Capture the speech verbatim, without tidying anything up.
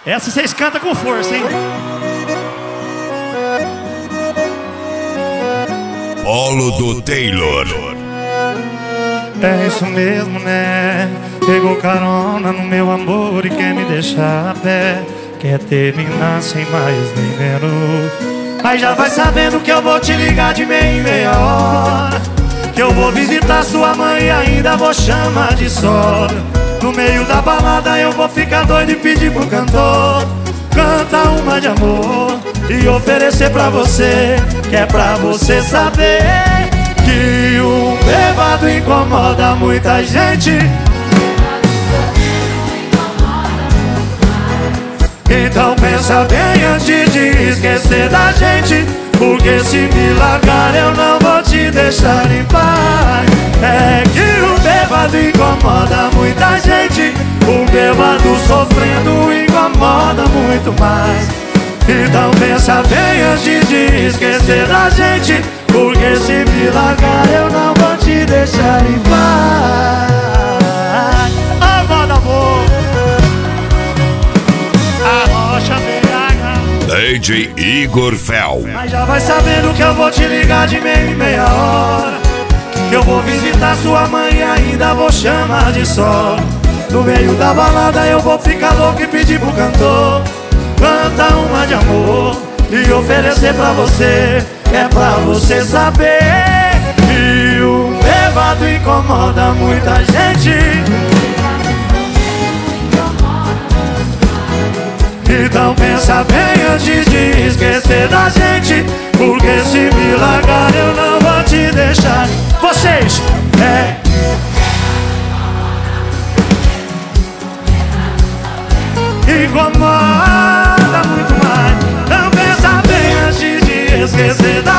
Essa vocês cantam com força, hein? Polo do Taylor. É isso mesmo, né? Pegou carona no meu amor e quer me deixar a pé. Quer terminar sem mais nem menos. Mas já vai sabendo que eu vou te ligar de meia em meia hora, que eu vou visitar sua mãe e ainda vou chamar de sogra. No meio da balada eu vou ficar doido e pedir pro cantor canta uma de amor e oferecer pra você, que é pra você saber que o bêbado incomoda muita gente. Então pensa bem antes de esquecer da gente, porque se me largar eu não vou te deixar em paz. É que o bêbado incomoda muita gente, o bêbado sofrendo incomoda muito mais. Então pensa bem antes de esquecer da gente, porque se me largar eu não vou te deixar em paz. Amado amor, a rocha B H. D J Igor Fel. Mas já vai sabendo que eu vou te ligar de meia em meia hora, que eu vou visitar sua mãe e ainda vou chamar de sogra. No meio da balada eu vou ficar louco e pedir pro cantor canta uma de amor e oferecer pra você, é pra você saber que o bêbado incomoda muita gente. Então pensa bem antes de esquecer da gente, porque se me largar eu não vou te deixar. Vocês, é incomoda muito mais. Não pensa bem antes de esquecer da